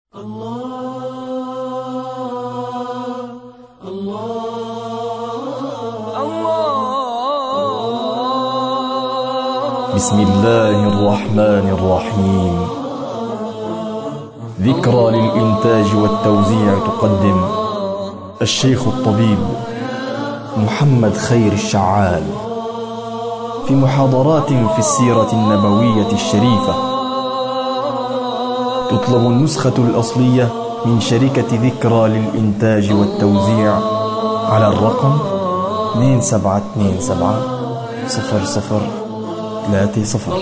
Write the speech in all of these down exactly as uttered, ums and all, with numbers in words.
الله الله الله. بسم الله الرحمن الرحيم. ذكرى للإنتاج والتوزيع تقدم الشيخ الطبيب محمد خير الشعال في محاضرات في السيرة النبوية الشريفة. تطلب النسخة الأصلية من شركة ذكرى للإنتاج والتوزيع على الرقم اثنين سبعة اثنين سبعة صفر صفر ثلاثة صفر.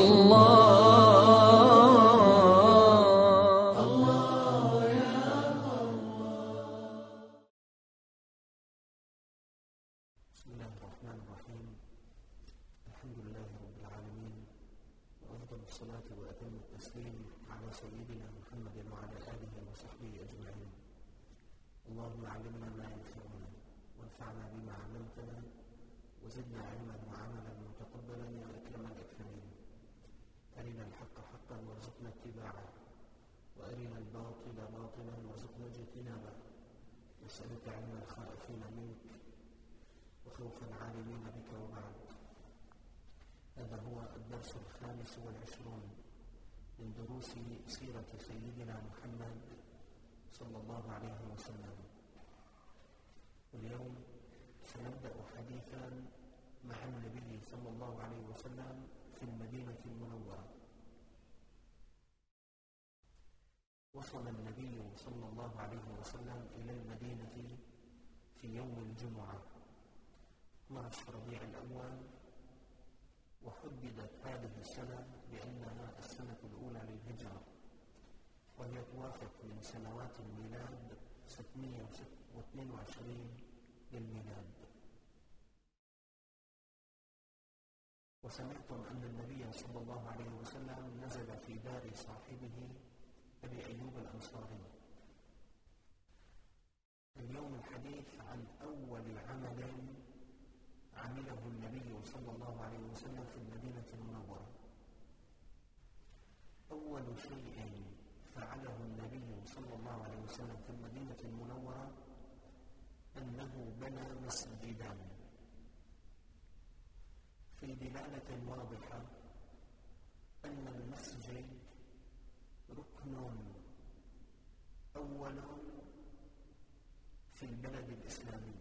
بسم الله الرحمن الرحيم. الحمد لله رب العالمين، وأفضل الصلاة وأتم التسليم على سيدنا محمد وعلى آله وصحبه أجمعين. اللهم علمنا ما ينفعنا وانفعنا بما علمتنا وزدنا علما وعملا متقبلا يا أكرم الأكرمين. أرنا الحق حقا وارزقنا اتباعه، وأرنا الباطل باطلا وارزقنا اجتنابه. نسألك علم الخائفين منك وخوف العالمين بك. وبعد، هذا هو الدرس الخامس والعشرون من دروس سيرة سيدنا محمد صلى الله عليه وسلم. واليوم سنبدأ حديثا مع النبي صلى الله عليه وسلم في المدينة المنورة. وصل النبي صلى الله عليه وسلم إلى المدينة في يوم الجمعة اثني عشر ربيع الأول، وحددت هذه السنة بأنها السنة الأولى للهجرة، وهي توافق من سنوات الميلاد ستمائة واثنين وعشرين للميلاد. وسمعتم أن النبي صلى الله عليه وسلم نزل في دار صاحبه أبي أيوب الأنصاري. اليوم الحديث عن أول عمل عمله النبي صلى الله عليه وسلم في المدينة المنورة. أول شيء فعله النبي صلى الله عليه وسلم في المدينة المنورة أنه بنى مسجدا، في دلالة واضحة أن المسجد ركن أول في البلد الإسلامي،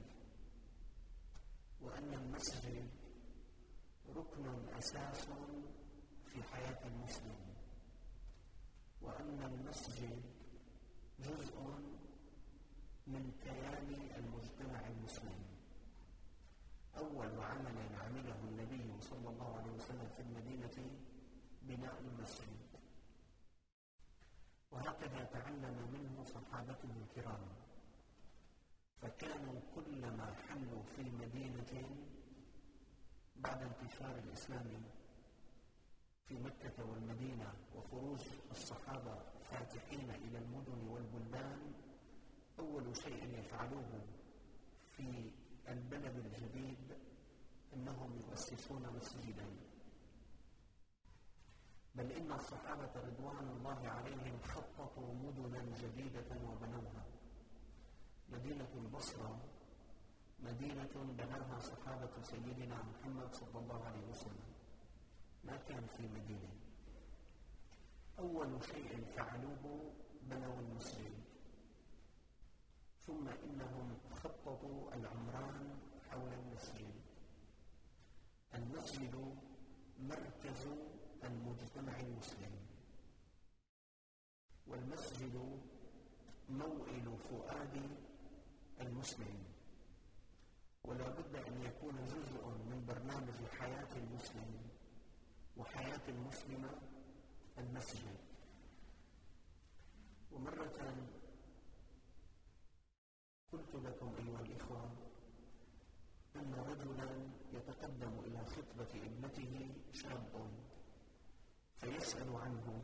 وأن المسجد ركن أساس في حياة المسلم، وأن المسجد جزء من كيان المجتمع المسلم. أول عمل عمله النبي صلى الله عليه وسلم في المدينة بناء المسجد، وهكذا تعلم منه صحابته الكرام، فكانوا كلما حلوا في مدينة بعد انتشار الإسلام في مكة والمدينة وخروج الصحابة فاتحين إلى المدن والبلدان، أول شيء يفعلوه في البلد الجديد أنهم يؤسسون مسجدا. بل إن الصحابة رضوان الله عليهم خططوا مدنا جديدة وبنوها. مدينة البصرة مدينة بناها صحابة سيدنا محمد صلى الله عليه وسلم، ما كان في مدينة. أول شيء فعلوه بنوا المسجد، ثم إنهم خططوا العمران حول المسجد. المسجد مركز المجتمع المسلم، والمسجد موئل فؤاد المسلم، ولا بد أن يكون جزء من برنامج حياة المسلم وحياة المسلمة المسجد. ومرة قلت لكم أيها الإخوة أن رجلا يتقدم إلى خطبة ابنته شاب، فيسأل عنه،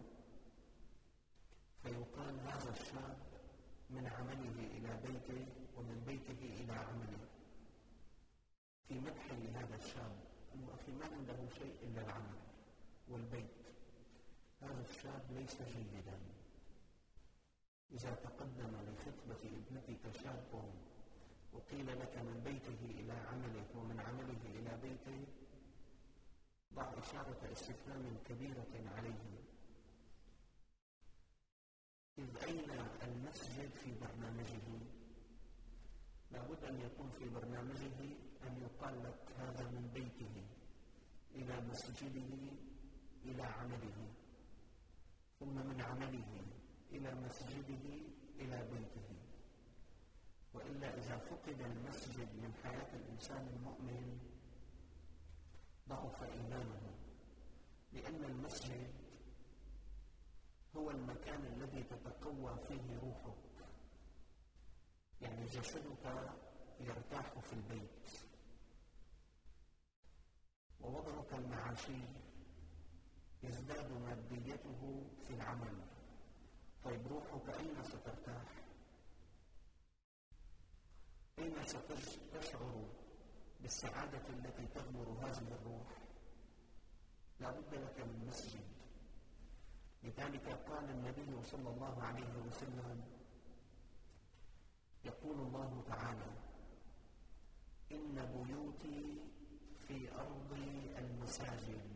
فيقال هذا الشاب من عمله إلى بيته ومن بيته إلى عمله، في مدح لهذا الشاب أنه أخي ما عنده شيء إلا العمل والبيت، هذا الشاب ليس جيدا. إذا تقدم لخطبة ابنتك شاب وقيل لك من بيته إلى عمله ومن عمله إلى بيته، ضع إشارة استفهام كبيرة عليه، إذ أين المسجد في برنامجه؟ لابد أن يكون في برنامجه أن يقال لك هذا من بيته إلى مسجده إلى عمله، ثم من عمله إلى مسجده إلى بيته. وإلا إذا فقد المسجد من حياة الإنسان المؤمن ضعف إيمانه، لأن المسجد هو المكان الذي تتقوى فيه روحك، يعني جسدك يرتاح في البيت ووضعك المعاشي يزداد ماديته في العمل. طيب روحك أين سترتاح؟ أين ستشعر بالسعادة التي تغمر هذه الروح؟ لا بد لك من مسجد. لذلك قال النبي صلى الله عليه وسلم: يقول الله تعالى: إن بيوتي في أرض المساجد.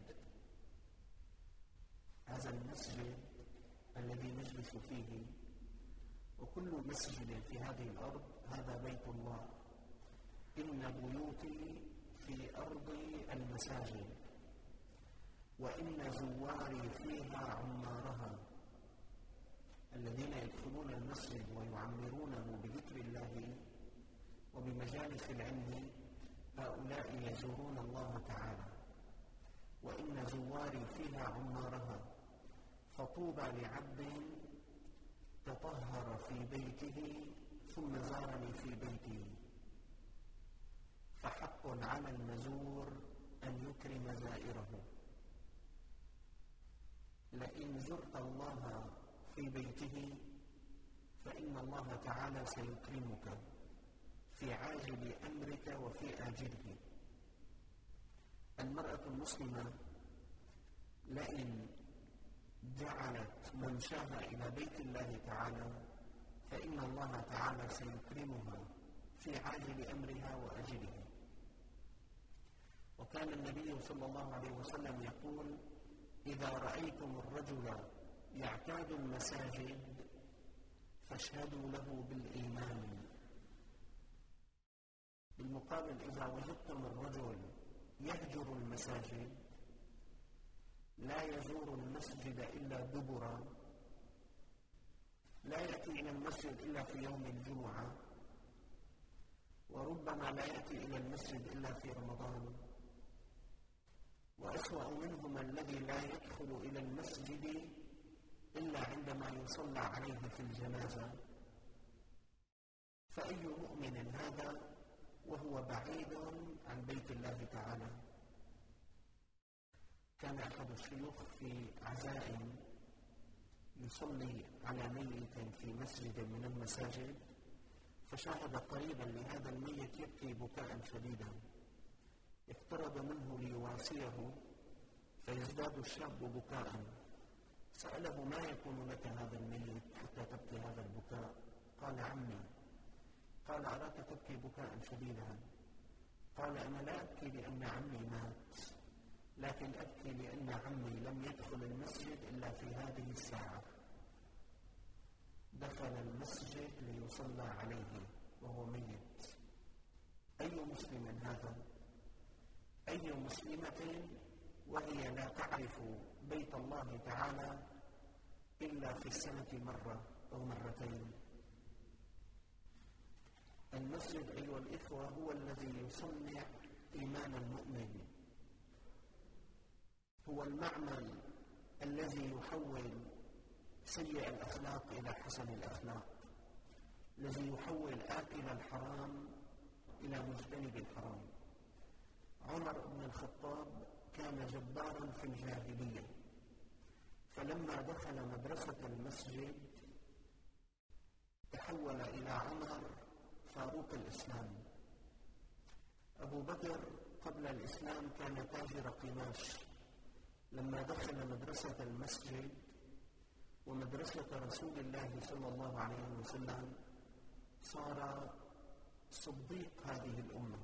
هذا المسجد الذي نجلس فيه، وكل مسجد في هذه الأرض هذا بيت الله. إن بيوتي في أرض المساجد وإن زواري فيها عمارها. الذين يدخلون المسجد ويعمرونه بذكر الله وبمجالس العلم، هؤلاء يزورون الله تعالى. وإن زواري فيها عمارها، فطوبى لعبد تطهر في بيته ثم زارني في بيتي. فحق على المزور أن يكرم زائره. لئن زرت الله في بيته فإن الله تعالى سيكرمك في عاجل أمرك وفي آجله. المرأة المسلمة لئن جعلت ممشاها إلى بيت الله تعالى فإن الله تعالى سيكرمها في عاجل أمرها وأجله. وكان النبي صلى الله عليه وسلم يقول: إذا رأيتم الرجل يعتاد المساجد فاشهدوا له بالإيمان. بالمقابل إذا وجدتم الرجل يهجر المساجد، لا يزور المسجد إلا دبرا، لا يأتي إلى المسجد إلا في يوم الجمعة، وربما لا يأتي إلى المسجد إلا في رمضان، وأسوأ منهما الذي لا يدخل إلى المسجد إلا عندما يصلى عليه في الجنازة، فأي مؤمن هذا وهو بعيد عن بيت الله تعالى؟ كان أحد الشيوخ في عزاء يصلي على ميت في مسجد من المساجد، فشاهد قريبا لهذا الميت يبكي بكاء شديدا، اقترب منه ليواسيه فيزداد الشاب بكاء. سأله: ما يكون لك هذا الميت حتى تبكي هذا البكاء؟ قال: عمي. قال: أراك تبكي بكاء شديدا. قال: أنا لا أبكي لأن عمي مات، لكن أبكي لأن عمي لم يدخل المسجد إلا في هذه الساعة. دخل المسجد ليصلى عليه وهو ميت. أي مسلم هذا؟ أي مسلمة وهي لا تعرف بيت الله تعالى إلا في السنة مرة أو مرتين؟ المسجد أيها الإخوة هو الذي يصنع إيمان المؤمن، هو المعمل الذي يحول سيء الأخلاق إلى حسن الأخلاق، الذي يحول آكل الحرام إلى مجتنب الحرام. عمر بن الخطاب كان جبارا في الجاهلية، فلما دخل مدرسة المسجد تحول إلى عمر فاروق الإسلام. أبو بكر قبل الإسلام كان تاجر قماش، لما دخل مدرسة المسجد ومدرسة رسول الله صلى الله عليه وسلم صار صديق هذه الأمة،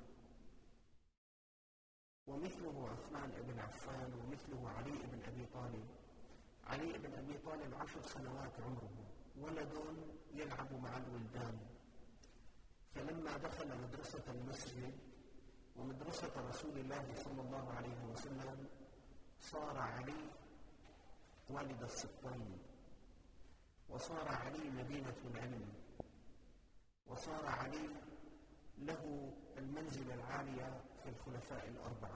ومثله عثمان بن عفان، ومثله علي بن أبي طالب. علي بن أبي طالب عشر سنوات عمره، ولد يلعب مع الولدان، فلما دخل مدرسة المسجد ومدرسة رسول الله صلى الله عليه وسلم صار علي والد السبطين، وصار علي مدينة العلم، وصار علي له المنزلة العالية في الخلفاء الأربعة.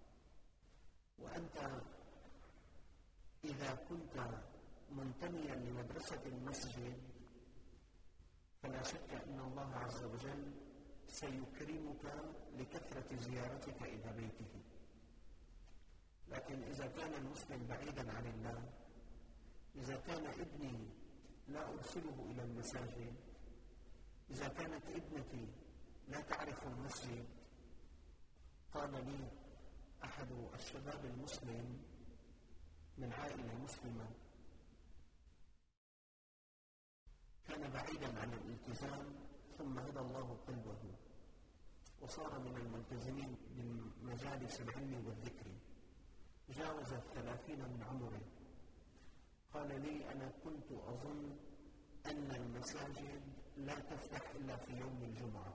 وأنت إذا كنت منتميا لمدرسة المسجد فلا شك أن الله عز وجل سيكرمك لكثرة زيارتك إلى بيته. لكن إذا كان المسلم بعيدا عن الله، إذا كان ابني لا أرسله إلى المساجد، إذا كانت ابنتي لا تعرف المسجد. قال لي أحد الشباب المسلم من عائلة مسلمة كان بعيدا عن الالتزام، ثم هدى الله قلبه وصار من الملتزمين بمجالس العلم والذكر، جاوز الثلاثين من عمره. قال لي أنا كنت أظن أن المساجد لا تفتح إلا في يوم الجمعة،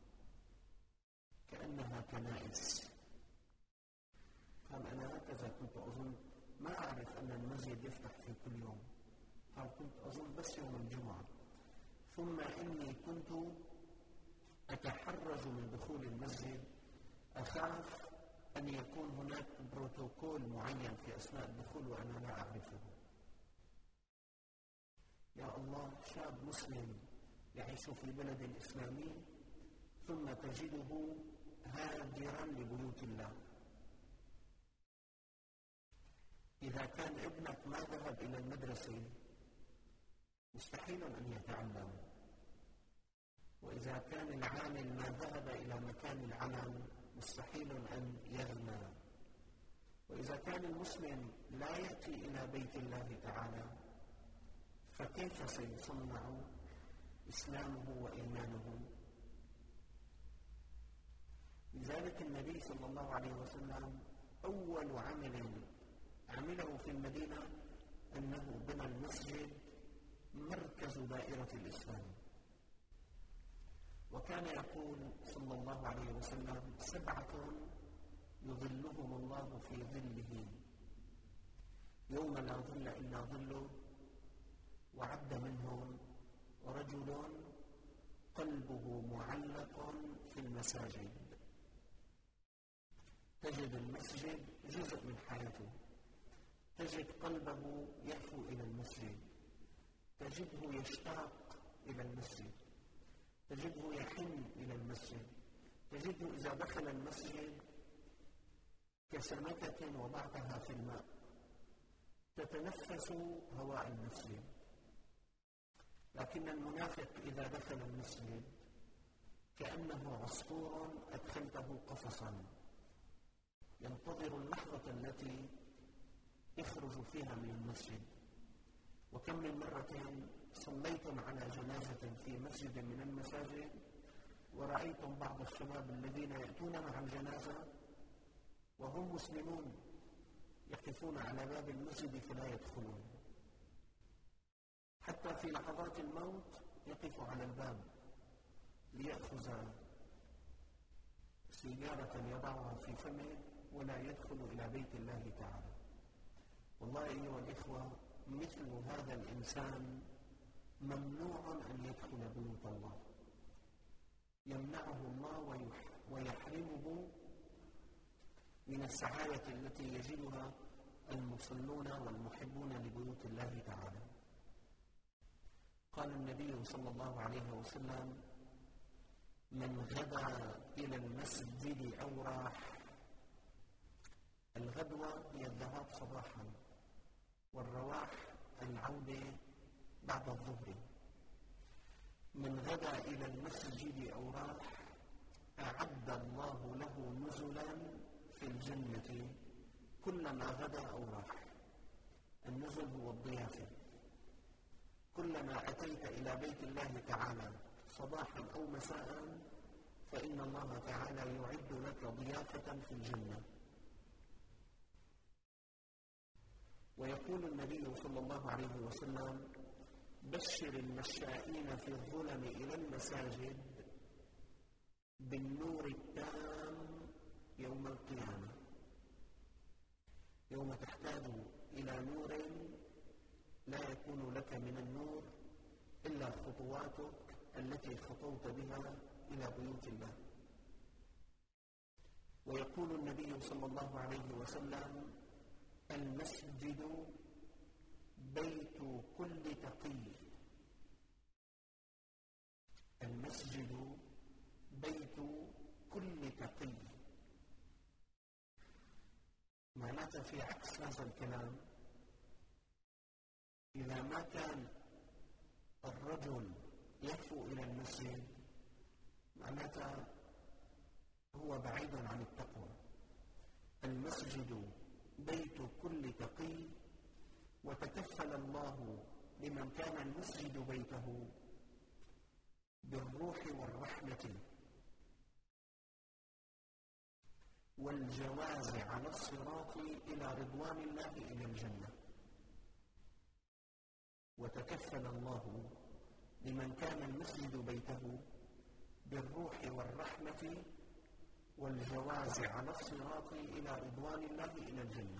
كأنها كنائس. قال أنا هكذا كنت أظن، ما أعرف أن المسجد يفتح في كل يوم. قال كنت أظن بس يوم الجمعة، ثم إني كنت أتحرج من دخول المسجد، أخاف أن يكون هناك بروتوكول معين في أثناء الدخول وأنا لا أعرفه. يا الله، شاب مسلم يعيش في بلد إسلامي ثم تجده هاجرا لبيوت الله. إذا كان ابنك ما ذهب إلى المدرسة مستحيل أن يتعلم، وإذا كان العامل ما ذهب إلى مكان العمل مستحيل أن يغنى، وإذا كان المسلم لا يأتي إلى بيت الله تعالى فكيف سيصنع إسلامه وإيمانه؟ لذلك النبي صلى الله عليه وسلم أول عمل عمله في المدينة أنه بنى المسجد مركز دائرة الإسلام. وكان يقول صلى الله عليه وسلم سبعة يظلهم الله في ظله يوم لا ظل إلا ظله، وعد منهم رجل قلبه معلق في المساجد. تجد المسجد جزء من حياته، تجد قلبه يهفو إلى المسجد، تجده يشتاق إلى المسجد، تجده يحن إلى المسجد، تجده إذا دخل المسجد كسمكة وضعتها في الماء تتنفس هواء المسجد. لكن المنافق إذا دخل المسجد كأنه عصفور أدخلته قفصا ينتظر اللحظة التي يخرج فيها من المسجد. وكم من مرة صليتم على جنازة في مسجد من المساجد ورأيتم بعض الشباب الذين يأتون مع الجنازة وهم مسلمون يقفون على باب المسجد فلا يدخلون، حتى في لحظات الموت يقف على الباب ليأخذ سيجارة يضعها في فمه ولا يدخل إلى بيت الله تعالى. والله أيها الإخوة، مثل هذا الإنسان ممنوع أن يدخل بيوت الله، يمنعه الله ويحرمه من السعادة التي يجدها المصلون والمحبون لبيوت الله تعالى. قال النبي صلى الله عليه وسلم من غدا إلى المسجد أو راح. الغدوة هي الذهاب صباحا، والرواح العودة بعد الظهر. من غدا إلى المسجد أو راح أعد الله له نزلا في الجنة كلما غدا أو راح. النزل هو الضيافة، كلما أتيت إلى بيت الله تعالى صباحا أو مساء فإن الله تعالى يعد لك ضيافة في الجنة. ويقول النبي صلى الله عليه وسلم: بشر المشائين في الظلم إلى المساجد بالنور التام يوم القيامة. يوم تحتاج إلى نور لا يكون لك من النور إلا خطواتك التي خطوت بها إلى بيوت الله. ويقول النبي صلى الله عليه وسلم: المسجد بيت كل تقي. المسجد بيت كل تقي. معناته في عكس هذا الكلام، إذا ما كان الرجل يهفو إلى المسجد معناته هو بعيد عن التقوى. المسجد بيت كل تقي، وتكفل الله لمن كان المسجد بيته بالروح والرحمة والجواز على الصراط إلى رضوان الله إلى الجنة. وتكفل الله لمن كان المسجد بيته بالروح والرحمة والجواز على الصراط إلى رضوان الله إلى الجنة.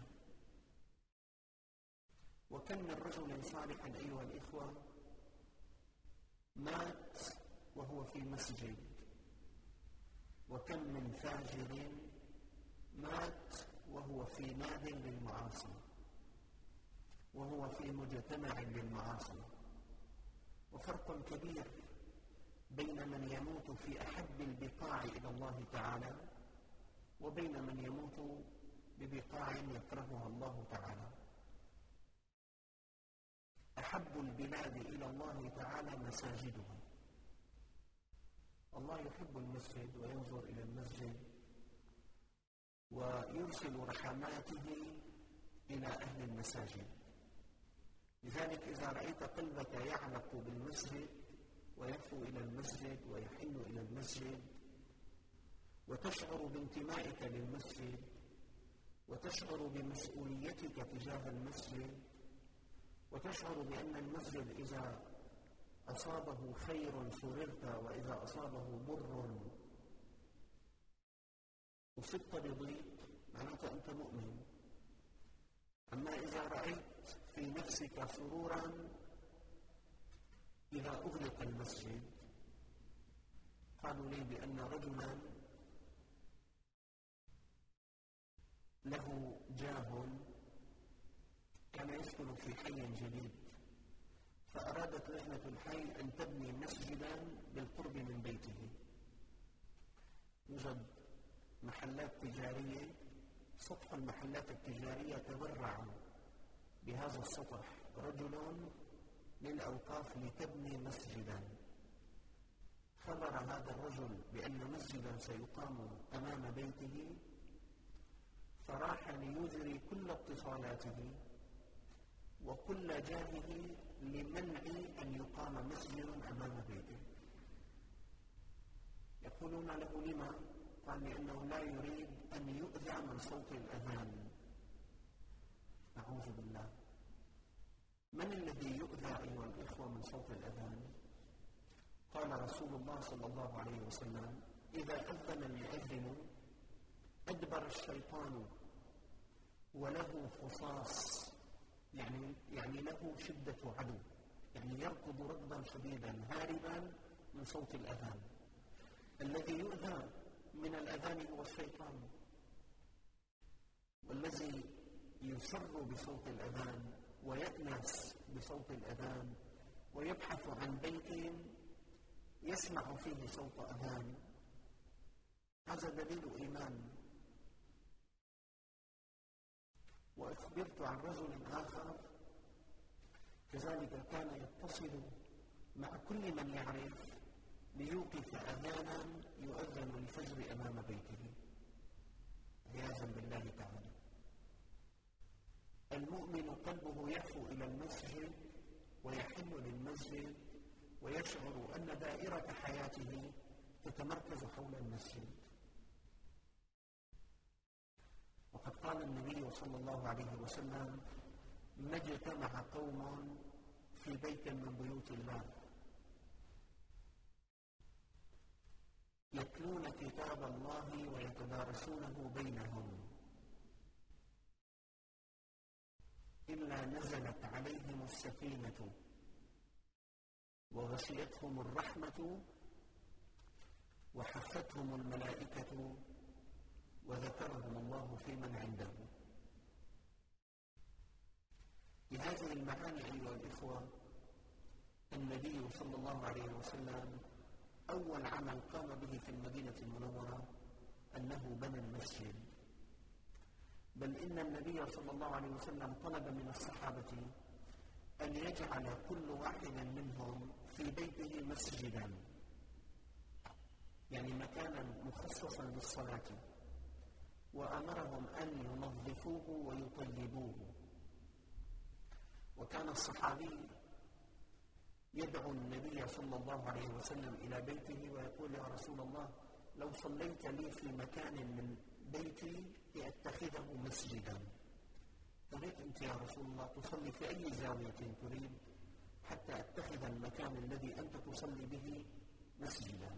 وكم من رجل صالح أيها الإخوة مات وهو في مسجد، وكم من فاجر مات وهو في ناد للمعاصي، وهو في مجتمع للمعاصي. وفرق كبير بين من يموت في أحب البقاع إلى الله تعالى وبين من يموت ببقاع يكرهها الله تعالى. أحب البلاد إلى الله تعالى مساجدها. الله يحب المسجد وينظر إلى المسجد ويرسل رحماته إلى أهل المساجد. لذلك إذا رأيت قلبك يعلق بالمسجد ويهفو إلى المسجد ويحن إلى المسجد، وتشعر بانتمائك للمسجد وتشعر بمسؤوليتك تجاه المسجد، وتشعر بأن المسجد إذا أصابه خير سررت وإذا أصابه بر أصبت بضيق، معناته أنت مؤمن. أما إذا رأيت في نفسك سرورا إذا أغلق المسجد. قالوا لي بأن رجلا له جاه كان يسكن في حي جديد، فأرادت لجنة الحي أن تبني مسجدا بالقرب من بيته. يوجد محلات تجارية، سطح المحلات التجارية تبرع بهذا السطح رجل للأوقاف لتبني مسجدا. خبر هذا الرجل بأن مسجدا سيقام أمام بيته، فراح ليجري كل اتصالاته وكل جاهه لمنع أن يقام مسجد أمام بيته. يقولون له: لما؟ قال: لأنه لا يريد أن يؤذى من صوت الأذان. أعوذ بالله. من الذي يؤذى أيها الإخوة من صوت الأذان؟ قال رسول الله صلى الله عليه وسلم: إذا أذن المؤذن أدبر الشيطان وله خصاص، يعني يعني له شدة عدو، يعني يركض ركضا شديدا هاربا من صوت الأذان. الذي يؤذى من الأذان هو الشيطان، والذي يسر بصوت الأذان ويأنس بصوت الأذان ويبحث عن بيت يسمع فيه صوت أذان، هذا دليل إيمان. وأخبرت عن رجل آخر كذلك كان يتصل مع كل من يعرف ليوقف أذانا يؤذن الفجر أمام بيته، عياذا بالله تعالى. المؤمن قلبه يهفو إلى المسجد ويحن للمسجد المسجد ويشعر أن دائرة حياته تتمركز حول المسجد. وقد قال النبي صلى الله عليه وسلم: ما اجتمع قوم في بيت من بيوت الله يتلون كتاب الله ويتدارسونه بينهم إلا نزلت عليهم السكينة وغشيتهم الرحمة وحفتهم الملائكة وذكرهم الله في من عنده. بهذه المعاني أيها الإخوة، النبي صلى الله عليه وسلم أول عمل قام به في المدينة المنورة أنه بنى المسجد، بل إن النبي صلى الله عليه وسلم طلب من الصحابة أن يجعل كل واحد منهم في بيته مسجدا، يعني مكانا مخصصا للصلاة، وأمرهم أن ينظفوه ويطيبوه. وكان الصحابي يدعو النبي صلى الله عليه وسلم إلى بيته ويقول: يا رسول الله، لو صليت لي في مكان من بيتي لأتخذه مسجدا. تريد أنت يا رسول الله تصلي في أي زاوية تريد حتى أتخذ المكان الذي أنت تصلي به مسجدا.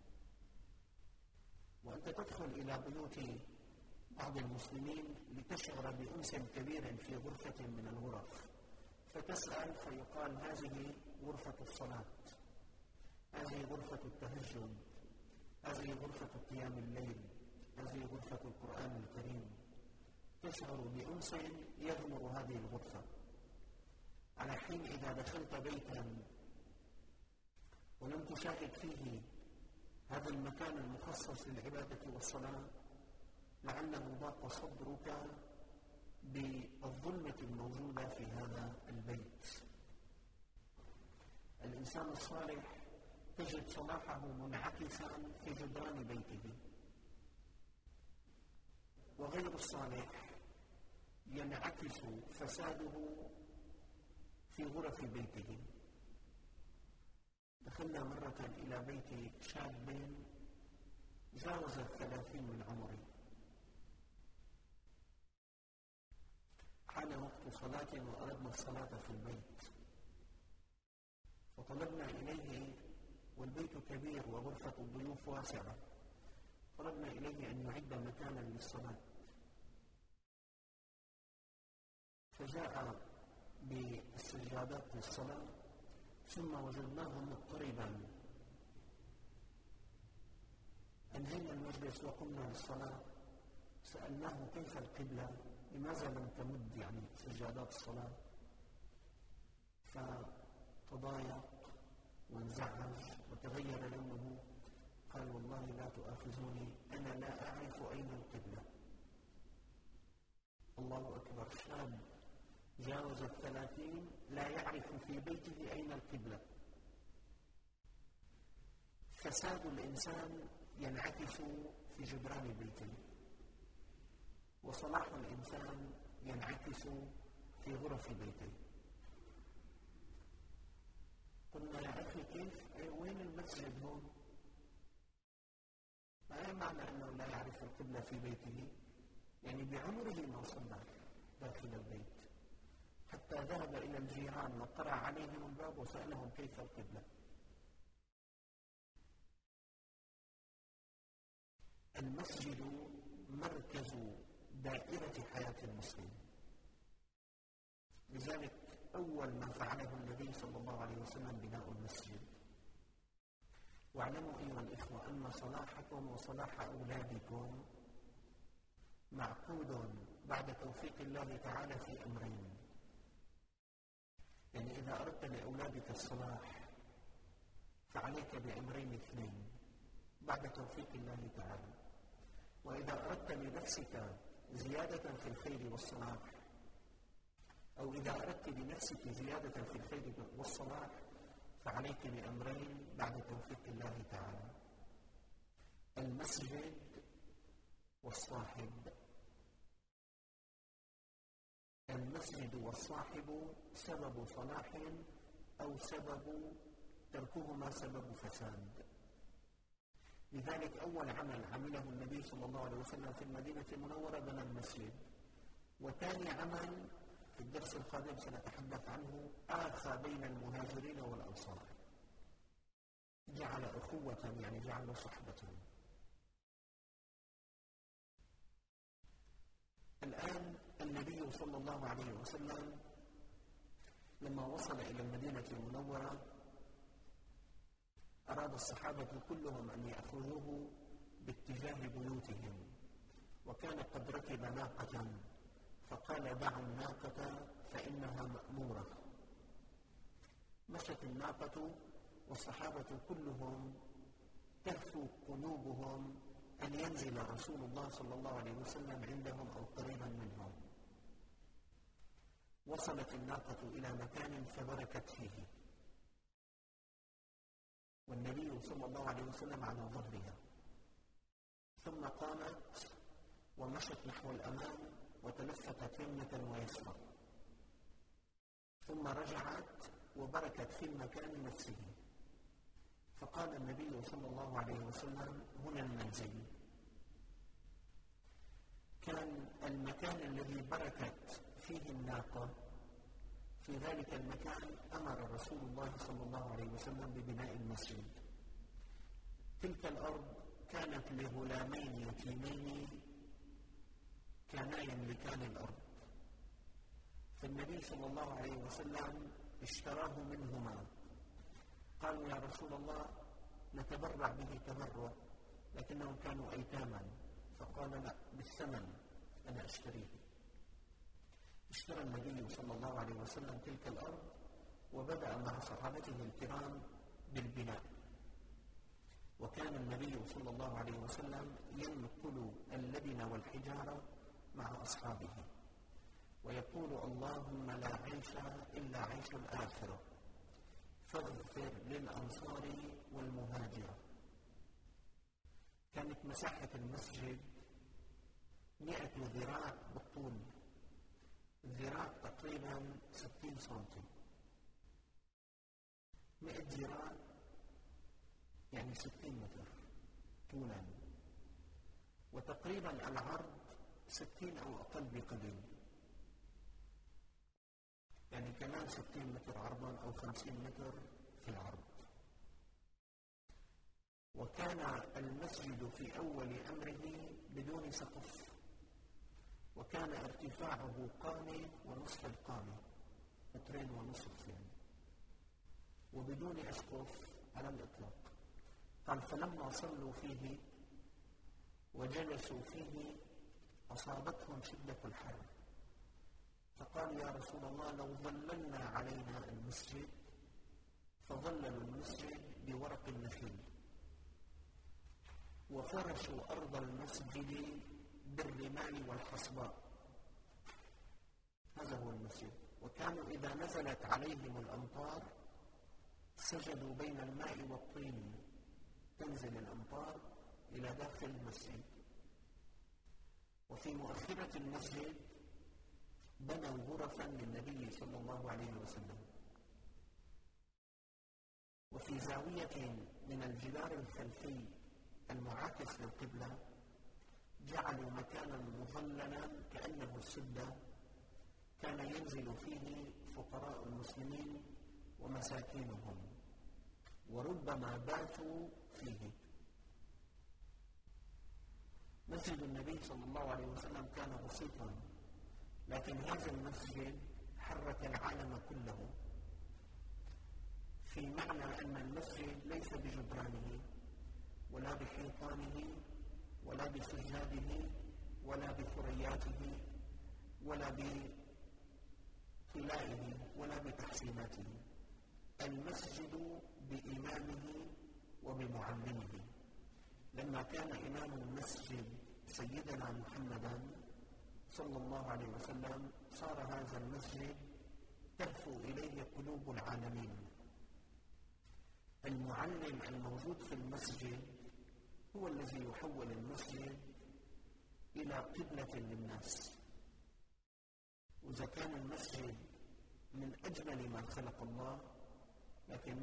وأنت تدخل إلى بيوت بعض المسلمين لتشعر بأنس كبير في غرفة من الغرف، فتسأل فيقال: هذه غرفة الصلاة، هذه غرفة التهجد، هذه غرفة قيام الليل، هذه غرفة القرآن الكريم. تشعر بأنس يغمر هذه الغرفة، على حين إذا دخلت بيتا ولم تشاهد فيه هذا المكان المخصص للعبادة والصلاة، لعله ضاق صدرك بالظلمة الموجودة في هذا البيت. الإنسان الصالح تجد صلاحه منعكسا في جدران بيته، وغير الصالح ينعكس فساده في غرف بيته. دخلنا مرة إلى بيت شاب جاوز الثلاثين من عمره، حان وقت صلاة وأردنا الصلاة في البيت، فطلبنا إليه، والبيت كبير وغرفة الضيوف واسعة، طلبنا إليه أن يعد مكانا للصلاة، فجاء بالسجادات للصلاة ثم وجدناه مضطربا. أنهينا المجلس وقمنا للصلاة، سألناه: كيف القبلة؟ لماذا لم تمد يعني سجادات الصلاة؟ فتضايق وانزعج وتغير لونه، قال: والله لا تؤاخذوني، أنا لا أعرف أين القبلة. الله أكبر، شاب جاوز الثلاثين لا يعرف في بيته أين القبلة. فساد الإنسان ينعكس في جدران بيته، وصلاح الإنسان ينعكس في غرف بيته. قلنا: يا أخي كيف؟ أي وين المسجد هون؟ ما معنى أنه لا يعرف القبلة في بيته؟ يعني بعمره ما صلى داخل البيت، حتى ذهب إلى الجيران وقرأ عليهم الباب وسألهم كيف القبلة. المسجد مركز دائرة حياة المسلم، لذلك أول ما فعله النبي صلى الله عليه وسلم بناء المسجد. واعلموا أيها الإخوة أن صلاحكم وصلاح أولادكم معقود بعد توفيق الله تعالى في أمرين. يعني إذا أردت لأولادك الصلاح فعليك بأمرين اثنين بعد توفيق الله تعالى. وإذا أردت لنفسك زيادة في الخير والصلاح، أو إذا أردت لنفسك زيادة في الخير والصلاح، فعليك بأمرين بعد توفيق الله تعالى: المسجد والصاحب. المسجد والصاحب سبب صلاح أو سبب تركهما سبب فساد. لذلك أول عمل عمله النبي صلى الله عليه وسلم في المدينة المنورة بنى المسجد. وثاني عمل في الدرس القادم سنتحدث عنه آخى بين المهاجرين والأنصار، جعل أخوة يعني جعل صحبة. الآن النبي صلى الله عليه وسلم لما وصل إلى المدينة المنورة أراد الصحابة كلهم أن يأخذوه باتجاه بيوتهم، وكان قد ركب ناقة فقال دعوا الناقة فإنها مأمورة. مشت الناقة والصحابة كلهم تهفو قلوبهم أن ينزل رسول الله صلى الله عليه وسلم عندهم أو قريبا منهم. وصلت الناقة إلى مكان فبركت فيه، والنبي صلى الله عليه وسلم على ظهرها، ثم قامت ومشت نحو الأمام وتلفتت يمنة ويسرى، ثم رجعت وبركت في المكان نفسه. فقال النبي صلى الله عليه وسلم هنا المنزل. كان المكان الذي بركت فيه الناقة في ذلك المكان أمر رسول الله صلى الله عليه وسلم ببناء المسجد. تلك الأرض كانت لغلامين يتيمين كانا يملكان الأرض، فالنبي صلى الله عليه وسلم اشتراه منهما. قالوا يا رسول الله نتبرع به تبرع، لكنهم كانوا أيتاما، فقال لا، بالثمن أنا أشتريه. اشترى النبي صلى الله عليه وسلم تلك الأرض وبدأ مع صحابته الكرام بالبناء. وكان النبي صلى الله عليه وسلم ينقل اللبن والحجارة مع أصحابه ويقول اللهم لا عيش إلا عيش الآخرة فاغفر للأنصار والمهاجرة. كانت مساحة المسجد مئة ذراع بالطول، الذراع تقريبا ستين سنتي، مئة ذراع يعني ستين متر طولا، وتقريبا العرض ستين أو أقل بقليل، يعني كمان ستين متر عرضا أو خمسين متر في العرض. وكان المسجد في أول أمره بدون سقف، وكان ارتفاعه قامة ونصف القامة، مترين ونصف يعني، وبدون أسقف على الإطلاق. قال فلما صلوا فيه وجلسوا فيه أصابتهم شدة الحر، فقال يا رسول الله لو ظللنا علينا المسجد، فظللوا المسجد بورق النخيل وفرشوا أرض المسجد بالرمال والحصباء. هذا هو المسجد. وكانوا إذا نزلت عليهم الأمطار سجدوا بين الماء والطين، تنزل الأمطار إلى داخل المسجد. وفي مؤخرة المسجد بنوا غرفا للنبي صلى الله عليه وسلم، وفي زاوية من الجدار الخلفي المعاكس للقبلة جعلوا مكانا مظللا كأنه السدة كان ينزل فيه فقراء المسلمين ومساكينهم، وربما باتوا فيه. مسجد النبي صلى الله عليه وسلم كان بسيطا، لكن هذا المسجد حرك العالم كله، في معنى أن المسجد ليس بجدرانه ولا بحيطانه ولا بسجاده ولا بثرياته ولا بطلائه ولا بتحسيناته. المسجد بإمامه وبمعلمه. لما كان إمام المسجد سيدنا محمدا صلى الله عليه وسلم صار هذا المسجد تهفو إليه قلوب العالمين. المعلم الموجود في المسجد هو الذي يحول المسجد إلى قبلة للناس. وإذا كان المسجد من أجمل ما خلق الله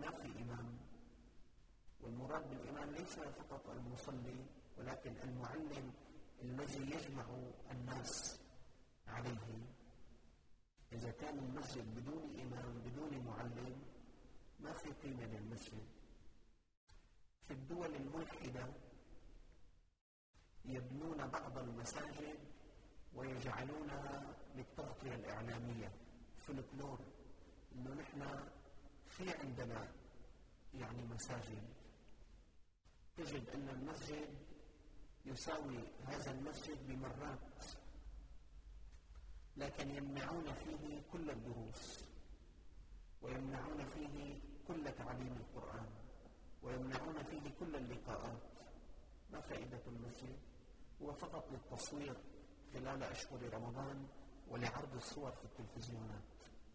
ما في إمام، والمراد بالإمام ليس فقط المصلي ولكن المعلم الذي يجمع الناس عليه. إذا كان المسجد بدون إمام بدون معلم ما في قيمة للمسجد. في الدول الملحدة يبنون بعض المساجد ويجعلونها للتغطية الإعلامية، فلكلور إنه نحن في عندنا يعني مساجد. تجد أن المسجد يساوي هذا المسجد بمرات، لكن يمنعون فيه كل الدروس، ويمنعون فيه كل تعليم القرآن، ويمنعون فيه كل اللقاءات. ما فائدة المسجد؟ هو فقط للتصوير خلال أشهر رمضان ولعرض الصور في التلفزيونات.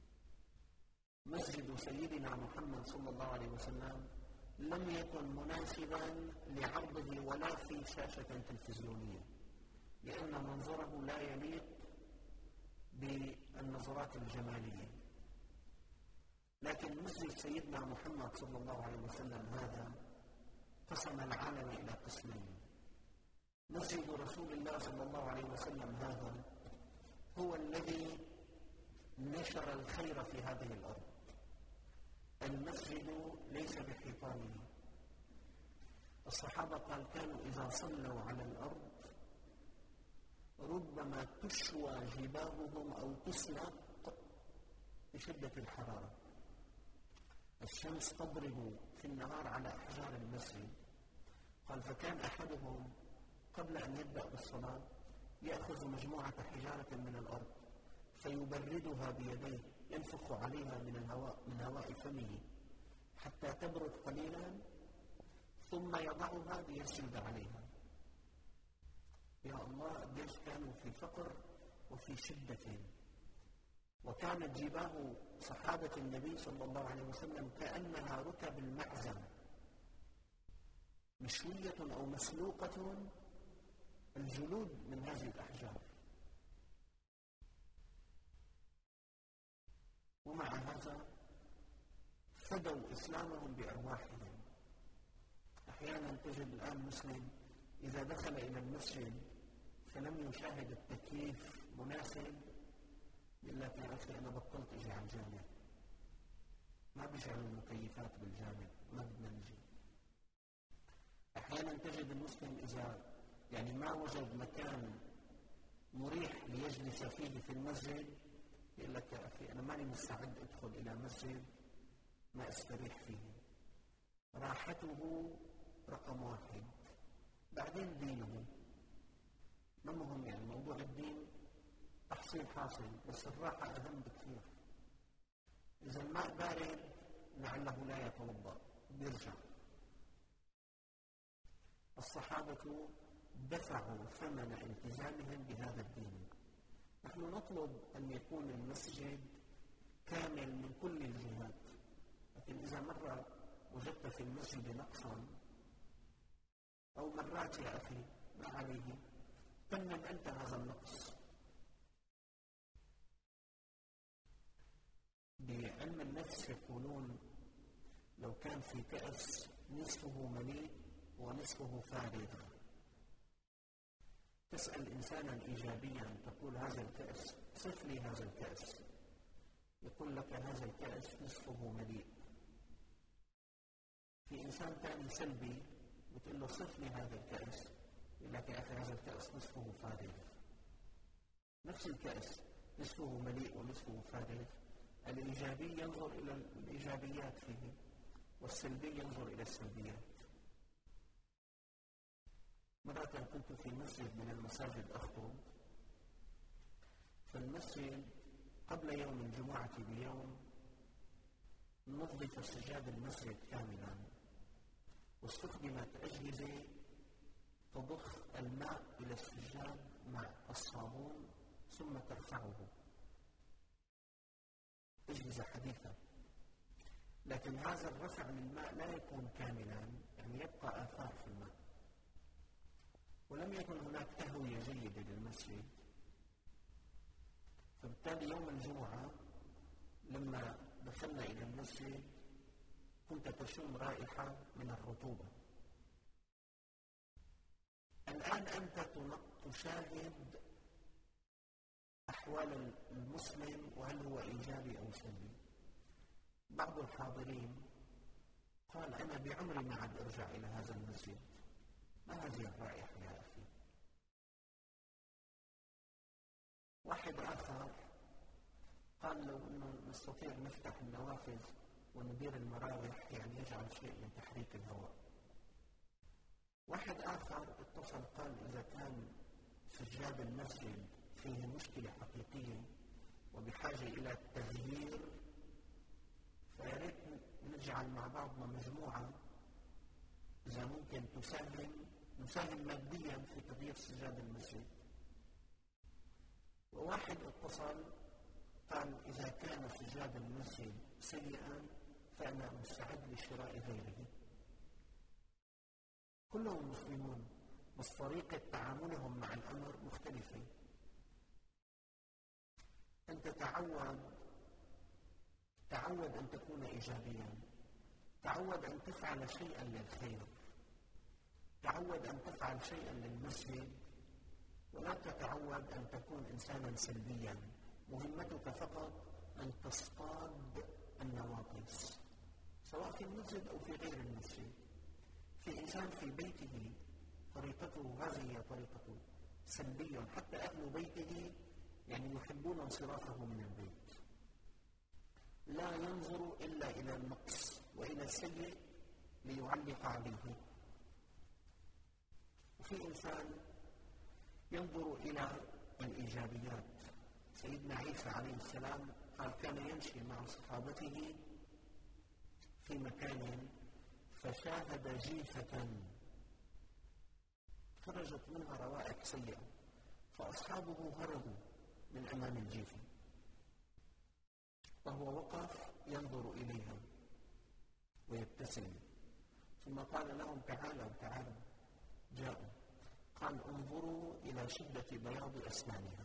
مسجد سيدنا محمد صلى الله عليه وسلم لم يكن مناسبا لعرضه ولا في شاشة تلفزيونية، لأن منظره لا يليق بالنظرات الجمالية. لكن مسجد سيدنا محمد صلى الله عليه وسلم هذا قسم العالم إلى قسمين. مسجد رسول الله صلى الله عليه وسلم هذا هو الذي نشر الخير في هذه الأرض. المسجد ليس بحيطانه. الصحابة قال كانوا إذا صلوا على الأرض ربما تشوى جباههم أو تسلق بشدة الحرارة. الشمس تضرب في النهار على أحجار المسجد. قال فكان أحدهم قبل أن يبدأ بالصلاة يأخذ مجموعة حجارة من الأرض فيبردها بيديه، ينفخ عليها من الهواء من هواء فمه حتى تبرد قليلا، ثم يضعها ليسجد عليها. يا الله، قديش كانوا في فقر وفي شدة. وكانت جباه صحابة النبي صلى الله عليه وسلم كأنها ركب المعزم، مشوية أو مسلوقة الجلود من هذه الأحجار. ومع هذا فدوا إسلامهم بأرواحهم. أحيانا تجد الآن مسلم إذا دخل إلى المسجد فلم يشاهد التكييف مناسب يقول لك يا أخي أنا بطلت أجي على الجامع، ما بيشعلوا المكيفات بالجامع، ما بدنا نجي. أحيانا تجد المسلم إذا يعني ما وجد مكان مريح ليجلس فيه في المسجد يقول لك يا أخي أنا ماني مستعد أدخل إلى مسجد ما أستريح فيه. راحته رقم واحد، بعدين دينه. ما مهم يعني موضوع الدين تحصيل حاصل، بس الراحة أهم بكثير. إذا الماء بارد لعله لا يتوضأ بيرجع. الصحابة دفعوا ثمن التزامهم بهذا الدين. نحن نطلب أن يكون المسجد كامل من كل الجهات، لكن إذا مرة وجدت في المسجد نقصا أو مرات يا أخي ما عليه، تمم أنت هذا النقص. بعلم النفس يقولون لو كان في كأس نصفه مليء ونصفه فارغ، تسأل إنسانا إيجابيا تقول هذا الكأس صف لي هذا الكأس، يقول لك هذا الكأس نصفه مليء. في إنسان ثاني سلبي بتقول له صف لي هذا الكأس، يقول لك يا أخي هذا الكأس نصفه فارغ. نفس الكأس نصفه مليء ونصفه فارغ. الإيجابي ينظر إلى الإيجابيات فيه، والسلبي ينظر إلى السلبيات. مرة كنت في مسجد من المساجد أخطب، فالمسجد قبل يوم الجمعة بيوم نظف سجاد المسجد كاملا، واستخدمت أجهزة تضخ الماء إلى السجاد مع الصابون ثم ترفعه، أجهزة حديثة. لكن هذا الرفع للماء لا يكون كاملا، يعني يبقى آثار في الماء، ولم يكن هناك تهوية جيدة للمسجد. فبالتالي يوم الجمعة لما دخلنا إلى المسجد كنت أنت تشم رائحة من الرطوبة. الآن أنت تشاهد أحوال المسلم وهل هو إيجابي أو سلبي. بعض الحاضرين قال أنا بعمري ما عاد أرجع إلى هذا المسجد، ما هذه الرائحة يا أخي. واحد آخر قال لو أنه نستطيع نفتح النوافذ وندير المراوح يعني يجعل شيء من تحريك الهواء. واحد آخر اتصل قال إذا كان سجاد المسجد فيه مشكلة حقيقية وبحاجة إلى تغيير فياريت نجعل مع بعضنا مجموعة إذا ممكن تساهم نساهم ماديا في تغيير سجاد المسجد. وواحد اتصل قال إذا كان سجاد المسجد سيئا فأنا مستعد لشراء غيره. كلهم مسلمون بس طريقة تعاملهم مع الأمر مختلفة. أنت تعود تعود أن تكون إيجابيا، تعود أن تفعل شيئا للخير، تعود أن تفعل شيئا للمسجد، ولا تتعود أن تكون إنسانا سلبيا مهمتك فقط أن تصطاد النواقص سواء في المسجد أو في غير المسجد. في إنسان في بيته طريقته هذه هي طريقته سلبية، حتى أهل بيته يعني يحبون انصرافه من البيت، لا ينظر إلا إلى النقص وإلى السيء ليعلق عليه. وفي إنسان ينظر إلى الإيجابيات. سيدنا عيسى عليه السلام قال كان يمشي مع صحابته في مكان فشاهد جيفة خرجت منها روائح سيئة فأصحابه هربوا من أمام الجيفة وهو وقف ينظر إليها ويبتسم، ثم قال لهم تعالوا تعالوا. جاءوا قال انظروا إلى شدة بياض أسنانها.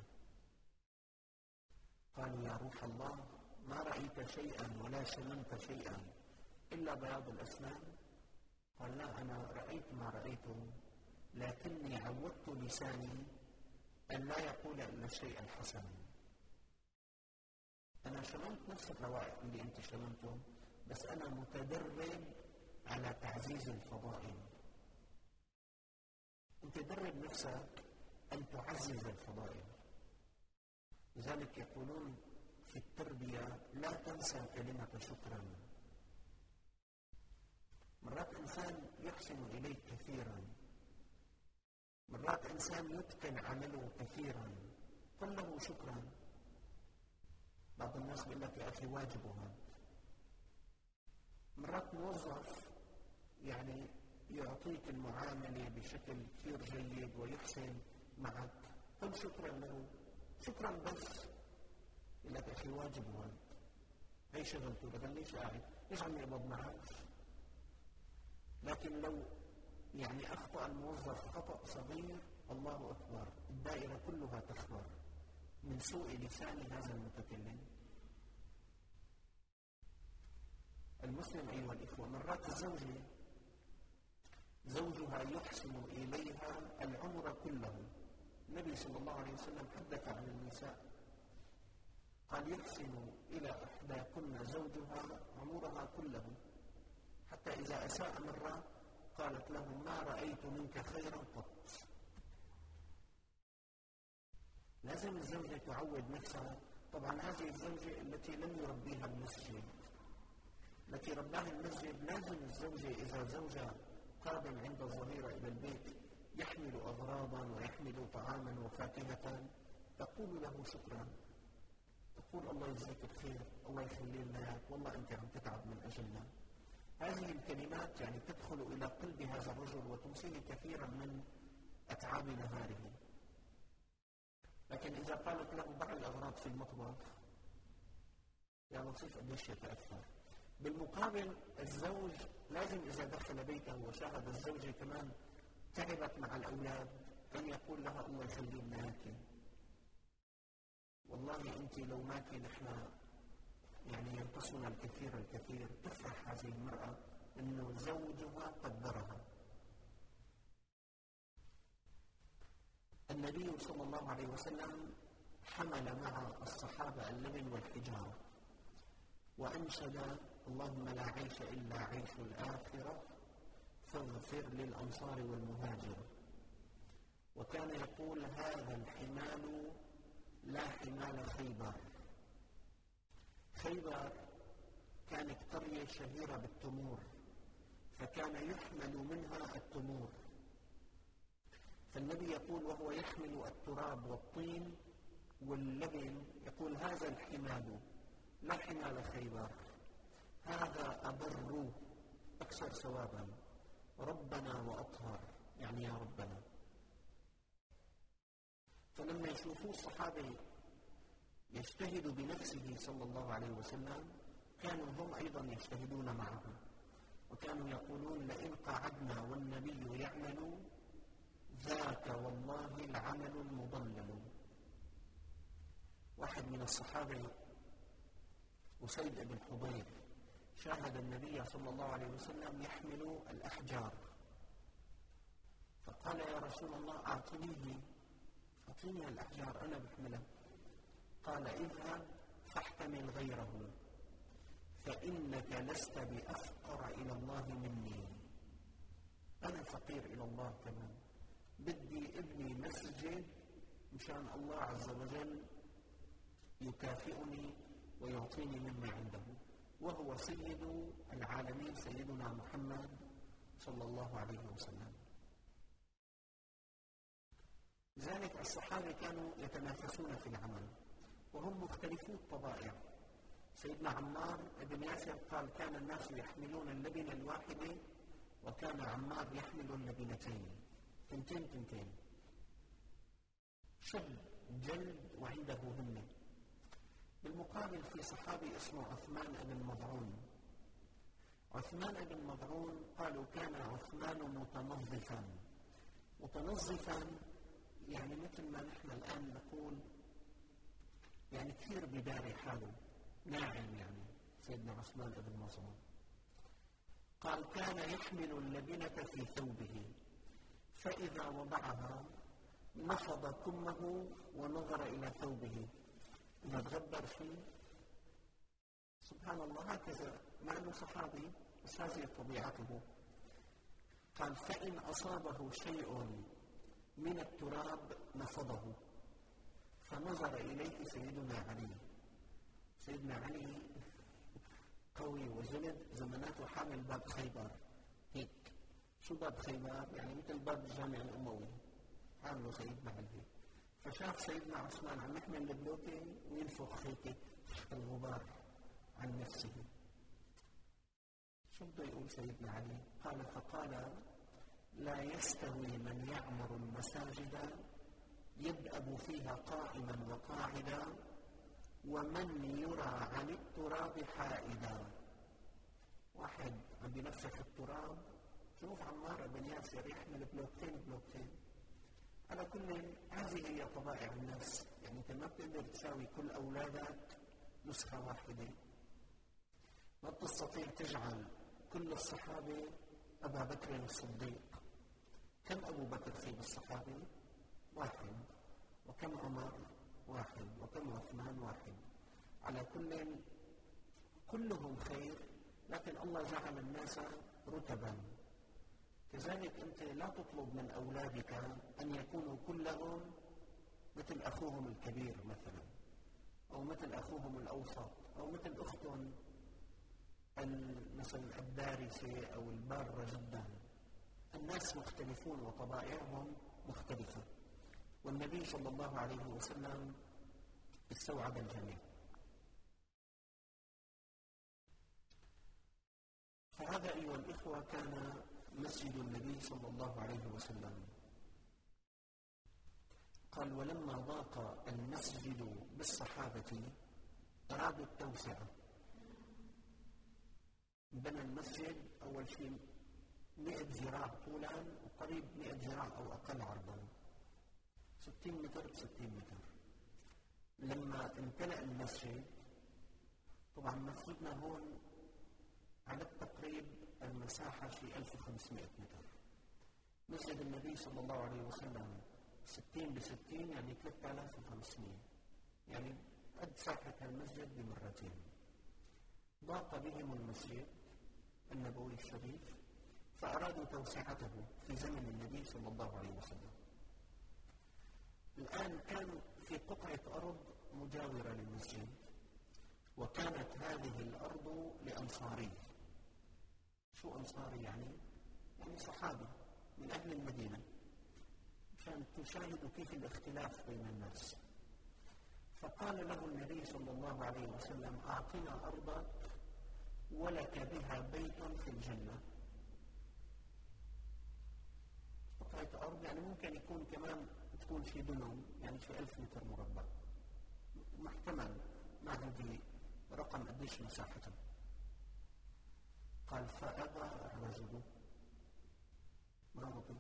قالوا يا روح الله ما رأيت شيئا ولا شممت شيئا إلا بياض الأسنان؟ قال لا أنا رأيت ما رأيته لكني عودت لساني أن لا يقول إلا الشيء الحسن. أنا شممت نفس الروائح اللي أنت شممتهم بس أنا متدرب على تعزيز الفضائل. أنت درب نفسك أن تعزز الفضائل. لذلك يقولون في التربية لا تنسى كلمة شكرا. مرات إنسان يحسن إليك كثيرا، مرات إنسان يتقن عمله كثيرا، قل له شكرا. بعض الناس بيقول لك يا أخي واجبها. مرات موظف يعني يعطيك المعاملة بشكل كثير جيد ويحسن معك، قل شكرا له، شكرا بس. يقول لك أخي واجبها، هي شغلته بدل ليش قاعد؟ ليش عم يقبض معاش؟ لكن لو يعني أخطأ الموظف خطأ صغير الله أكبر الدائرة كلها تخبر من سوء لسان هذا المتكلم. المسلم أيها الإخوة مرات الزوجة زوجها يحسن إليها العمر كله. النبي صلى الله عليه وسلم حدث عن النساء قال يحسن إلى إحداكن زوجها عمرها كله حتى إذا أساء مرة قالت له ما رأيت منك خيرا قط. لازم الزوجة تعود نفسها. طبعا هذه الزوجة التي لم يربيها المسجد، التي رباها المسجد، لازم الزوجة إذا زوجها قادم عند الظهيرة إلى البيت يحمل أغراضا ويحمل طعاما وفاكهة تقول له شكرا، تقول الله يجزيك الخير، الله يخلي لنا اياك، والله أنت عم تتعب من أجلنا. هذه الكلمات يعني تدخل إلى قلب هذا الرجل وتمسيه كثيرا من أتعاب نهاره. لكن إذا قالت له ضع الأغراض في المطبخ يا لطيف قديش يتأثر. بالمقابل الزوج لازم إذا دخل بيته وشاهد الزوجة كمان تعبت مع الأولاد أن يقول لها الله يخلي لنا اياك، والله أنت لو ماكي نحن يعني ينقصنا الكثير الكثير. تفرح هذه المرأة أنه زوجها قدرها. النبي صلى الله عليه وسلم حمل مع الصحابة اللبن والحجارة وأنشد: اللهم لا عيش إلا عيش الآخرة فاغفر للأنصار والمهاجر. وكان يقول: هذا الحمال لا حمال خيبر. خيبر كانت قرية شهيرة بالتمور، فكان يحمل منها التمور. فالنبي يقول وهو يحمل التراب والطين واللبن، يقول: هذا الحمال لا حمال خيبر، هذا أبر أكثر ثوابا، ربنا وأطهر، يعني يا ربنا. فلما يشوفوا الصحابة يجتهد بنفسه صلى الله عليه وسلم كانوا هم أيضا يجتهدون معه، وكانوا يقولون: لئن قعدنا والنبي يعمل ذاك والله العمل المضلل. واحد من الصحابة أسيد بن حضير شاهد النبي صلى الله عليه وسلم يحمل الأحجار، فقال: يا رسول الله أعطنيه أعطيني الأحجار أنا بحملها. قال: اذهب فاحتمل غيره فإنك لست بأفقر إلى الله مني. أنا فقير إلى الله كمان، بدي ابني مسجد مشان الله عز وجل يكافئني ويعطيني مما عنده، وهو سيد العالمين سيدنا محمد صلى الله عليه وسلم. لذلك الصحابة كانوا يتنافسون في العمل وهم مختلفو الطبائع. سيدنا عمار بن ياسر قال: كان الناس يحملون اللبنة الواحدة وكان عمار يحمل اللبنتين، تنتين تنتين، شد جلد وعنده همة. بالمقابل في صحابي اسمه عثمان بن مضعون. عثمان بن مضعون قالوا: كان عثمان متنظفا. متنظفا يعني مثل ما نحن الآن نقول يعني كثير بداري حاله، ناعم يعني سيدنا عثمان بن مضعون. قال: كان يحمل اللبنة في ثوبه فإذا وضعها نفض كمه ونظر إلى ثوبه، ما تغبر فيه. سبحان الله، هكذا مع أنه صحابي بس هذه طبيعته. قال: فإن أصابه شيء من التراب نفضه. فنظر إليه سيدنا علي. سيدنا علي قوي وجلد، زماناته حامل باب خيبر هيك. شو باب خيبر؟ يعني مثل باب الجامع الأموي، عامله سيدنا علي. فشاف سيدنا عثمان عم يحمل البلوكة وينفخ هيك الغبار عن نفسه. شو بده يقول سيدنا علي؟ قال: فقال: لا يستوي من يعمر المساجد يدأب فيها قائما وقاعدا ومن يرى عن التراب حائدا. واحد عم بينفخ التراب، شوف عمار بن ياسر يحمل بلوكتين بلوكتين. على كل هذه هي طبائع الناس، يعني انت ما بتقدر تساوي كل اولادك نسخه واحده، ما بتستطيع تجعل كل الصحابه ابا بكر الصديق. كم ابو بكر في بالصحابه؟ واحد. وكم عمر؟ واحد. وكم عثمان؟ واحد. على كل كلهم خير، لكن الله جعل الناس رتبا. كذلك أنت لا تطلب من أولادك أن يكونوا كلهم مثل أخوهم الكبير مثلا، أو مثل أخوهم الأوسط، أو مثل أختهم مثل الدارسة أو البارة جدا. الناس مختلفون وطبائعهم مختلفة، والنبي صلى الله عليه وسلم استوعب الجميع. فهذا أيها الإخوة كان مسجد النبي صلى الله عليه وسلم. قال: ولما ضاق المسجد بالصحابة أرادوا التوسعة. بنى المسجد أول شيء مئة ذراع طولا وقريب مئة ذراع أو أقل عرضا، ستين متر بستين متر. لما امتلأ المسجد، طبعا مسجدنا هون على التقريب المسجد المساحة شيء ألف وخمسمائة متر. مسجد النبي صلى الله عليه وسلم ستين بستين يعني ثلاثة آلاف وخمسمائة، يعني قد ساحة المسجد بمرتين. ضاق بهم المسجد النبوي الشريف فأرادوا توسعته في زمن النبي صلى الله عليه وسلم. الآن كان في قطعة أرض مجاورة للمسجد، وكانت هذه الأرض لأنصاري. شو أنصاري يعني؟ يعني صحابي من أهل المدينة، عشان تشاهدوا كيف الاختلاف بين الناس. فقال له النبي صلى الله عليه وسلم: أعطنا أرضك ولك بها بيت في الجنة. قطعة أرض يعني ممكن يكون كمان تكون في دنم، يعني في ألف متر مربع، محتمل، ما عندي رقم قديش مساحته. قال: فأبى الرجل، ما رضي،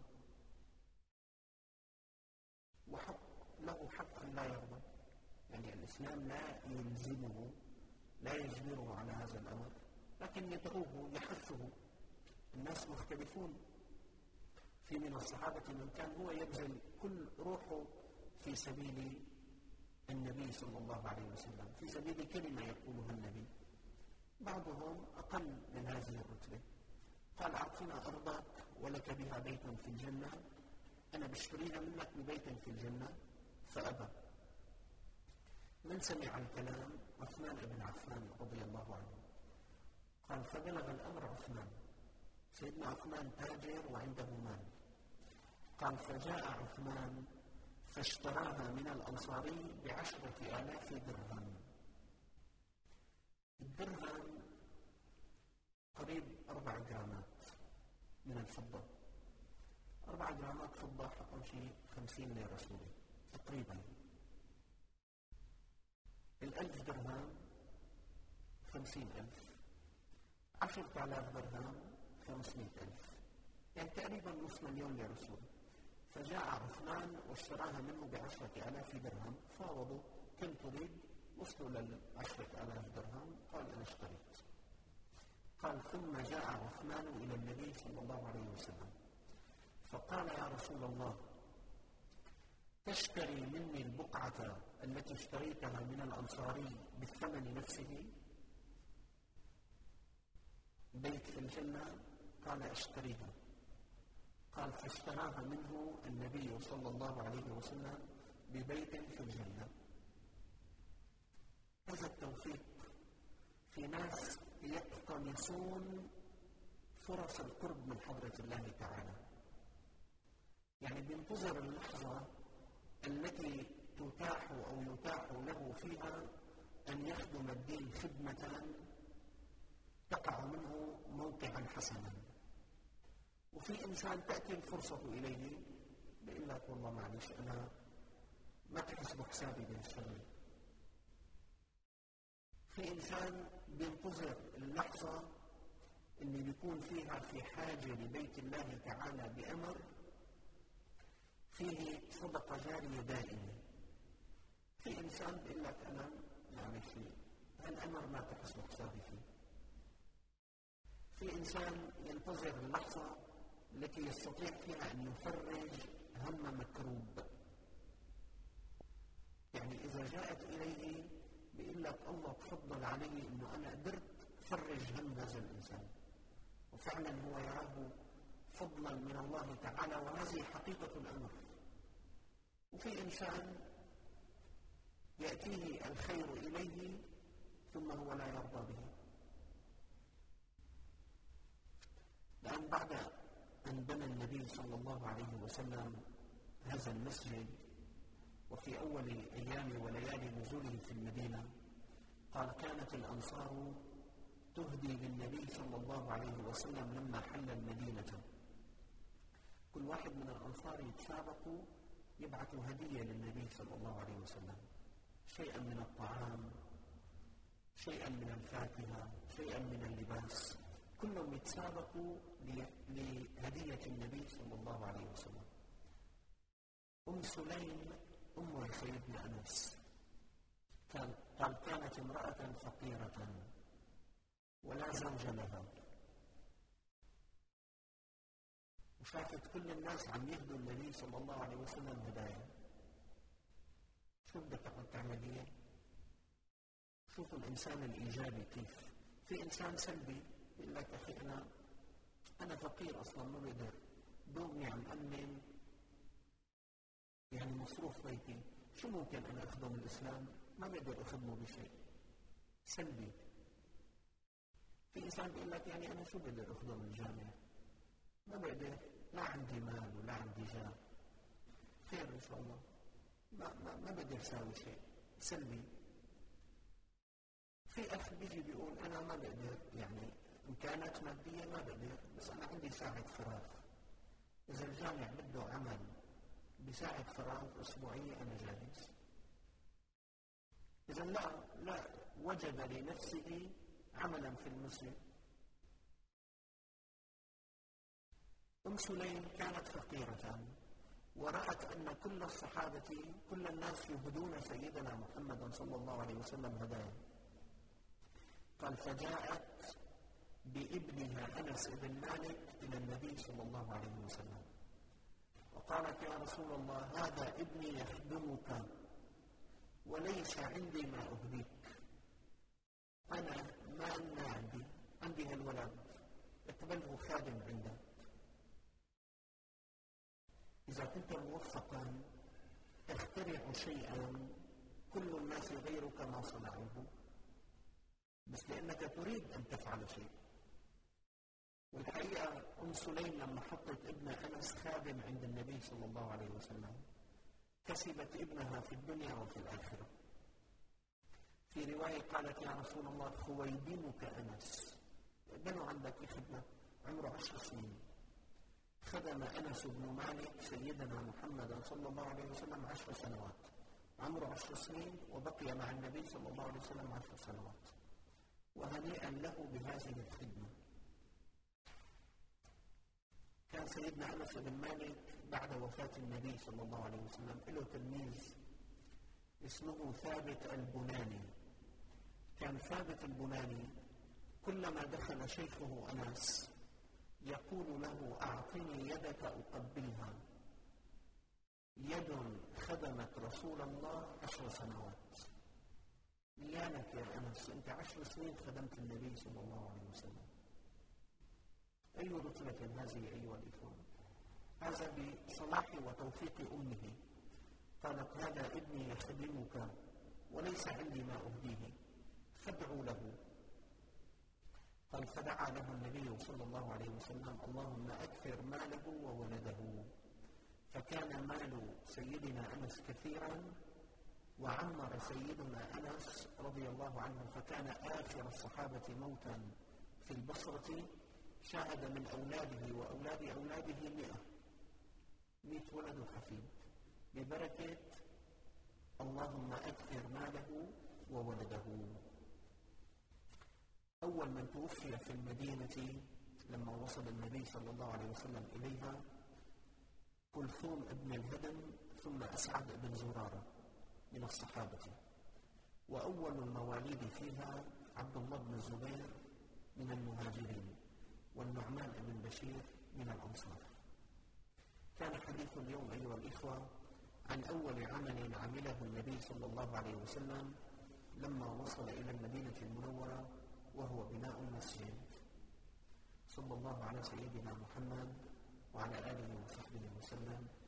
وحق له حق أن لا يرضى. يعني الإسلام لا يلزمه، لا يجبره على هذا الأمر، لكن يدعوه، يحثه. الناس مختلفون. في من الصحابة من كان هو يبذل كل روحه في سبيل النبي صلى الله عليه وسلم، في سبيل كلمة يقولها النبي. بعضهم أقل من هذه الرتبة. قال: أعطنا أرضك ولك بها بيت في الجنة، أنا بشتريها منك ببيت في الجنة. فأبى. من سمع الكلام؟ عثمان بن عفان رضي الله عنه. قال: فبلغ الأمر عثمان. سيدنا عثمان تاجر وعنده مال. قال: فجاء عثمان فاشتراها من الأنصاري بعشرة آلاف درهم. الدرهم قريب أربع جرامات من الفضة. أربع جرامات فضة حقهم شيء خمسين ليرة سوري تقريبا. الألف درهم خمسين ألف، عشرة آلاف درهم خمسمائة ألف، يعني تقريبا نصف مليون ليرة سوري. فجاء عثمان واشتراها منه بعشرة آلاف درهم. فاوضوا: كم تريد؟ وصلوا للعشرة آلاف درهم. قال: أنا اشتريت. قال: ثم جاء عثمان إلى النبي صلى الله عليه وسلم فقال: يا رسول الله، تشتري مني البقعة التي اشتريتها من الأنصاري بالثمن نفسه؟ بيت في الجنة؟ قال: اشتريها. قال: فاشتراها منه النبي صلى الله عليه وسلم ببيت في الجنة. هذا التوفيق. في ناس يقتنصون فرص القرب من حضرة الله تعالى، يعني بينتظر اللحظة التي تتاح أو يتاح له فيها أن يخدم الدين خدمة تقع منه موقعا حسنا. وفي إنسان تأتي الفرصة إليه بيقول لك: والله معلش أنا ما تحسبوا حسابي بالشغل. في إنسان بينتظر اللحظة اللي بيكون فيها في حاجة لبيت الله تعالى بأمر فيه صدقة جارية دائمة. في إنسان بيقول لك: أنا يعني شيء هالأمر ما تحسبوا حسابي فيه. في إنسان ينتظر اللحظة التي يستطيع فيها أن يفرج هم مكروب، يعني إذا جاءت إليه بيقول لك: الله تفضل علي إنه أنا قدرت فرج هم هذا الإنسان، وفعلا هو يراه فضلا من الله تعالى، وهذه حقيقة الأمر. وفي إنسان يأتيه الخير إليه ثم هو لا يرضى به. لأن بعد أن بنى النبي صلى الله عليه وسلم هذا المسجد، وفي أول أيام وليالي نزوله في المدينة، قال: كانت الأنصار تهدي للنبي صلى الله عليه وسلم لما حل المدينة. كل واحد من الأنصار يتسابقوا يبعثوا هدية للنبي صلى الله عليه وسلم، شيئا من الطعام، شيئا من الفاكهة، شيئا من اللباس، كلهم يتسابقوا لهدية النبي صلى الله عليه وسلم. أم سليم أم سيدنا أنس قال: كانت امرأة فقيرة ولا زوج لها، وشافت كل الناس عم يهدوا النبي صلى الله عليه وسلم هدايا، شو بدك تقعد تعمل هي؟ شوفوا الإنسان الإيجابي كيف. في إنسان سلبي يقول لك أخي أنا أنا فقير أصلا ما بقدر دومي عم أمن يعني مصروف بيتي، شو ممكن أنا أخدم الإسلام؟ ما بقدر أخدمه بشيء، سلبي. في إنسان بيقول لك يعني أنا شو بقدر أخدم الجامعة؟ ما بقدر، لا عندي مال ولا عندي جاه، خير إن شاء الله، ما ما ما بقدر أساوي شيء، سلبي. في أخ بيجي بيقول أنا ما بقدر، يعني إمكانات مادية ما بقدر، بس أنا عندي ساعة فراغ، إذا الجامع بده عمل بساعة فراغ أسبوعية أنا جاهز. إذا لا لا وجد لنفسه عملا في المسجد. أم سليم كانت فقيرة ورأت أن كل الصحابة كل الناس يهدون سيدنا محمد صلى الله عليه وسلم هدايا، قال فجاءت بابنها أنس بن مالك إلى النبي صلى الله عليه وسلم وقالت يا رسول الله هذا ابني يخدمك وليس عندي ما أهديك، أنا ما أنا عندي عندي هالولد اقبله خادم عندك، إذا كنت موفقا اخترع شيئا كل الناس غيرك ما صنعوه، بس لأنك تريد أن تفعل شيء. والحقيقة أم سليم لما حطت ابن أنس خادم عند النبي صلى الله عليه وسلم كسبت ابنها في الدنيا وفي الآخرة. في رواية قالت يا رسول الله خويدمك أنس، بنوا عندك خدمة، عمره عشر سنين، خدم أنس بن مالك سيدنا محمد صلى الله عليه وسلم عشر سنوات، عمره عشر سنين وبقي مع النبي صلى الله عليه وسلم عشر سنوات، وهنيئا له بهذه الخدمة. كان سيدنا أنس بن مالك بعد وفاة النبي صلى الله عليه وسلم له تلميذ اسمه ثابت البناني. كان ثابت البناني كلما دخل شيخه أنس يقول له أعطني يدك أقبلها، يد خدمت رسول الله عشر سنوات، نيانك يا أنس أنت عشر سنين خدمت النبي صلى الله عليه وسلم. أي رتبة هذه أيها الإخوان؟ هذا بصلاح وتوفيق أمه، قالت هذا ابني يخدمك وليس عندي ما أهديه فادعوا له. قال فدعا له النبي صلى الله عليه وسلم اللهم أكثر ماله وولده، فكان مال سيدنا أنس كثيرا وعمر سيدنا أنس رضي الله عنه، فكان آخر الصحابة موتا في البصرة، شاهد من أولاده وأولاد أولاده مئة مئة ولد وحفيد ببركة اللهم أكثر ماله وولده. أول من توفي في المدينة لما وصل النبي صلى الله عليه وسلم إليها كلثوم ابن الهدم ثم أسعد بن زرارة من الصحابة، وأول المواليد فيها عبد الله بن الزبير من المهاجرين والنعمان بن بشير من الأنصار. كان حديث اليوم أيها الإخوة عن أول عمل عمله النبي صلى الله عليه وسلم لما وصل إلى المدينة المنورة وهو بناء المسجد. صلى الله على سيدنا محمد وعلى آله وصحبه وسلم.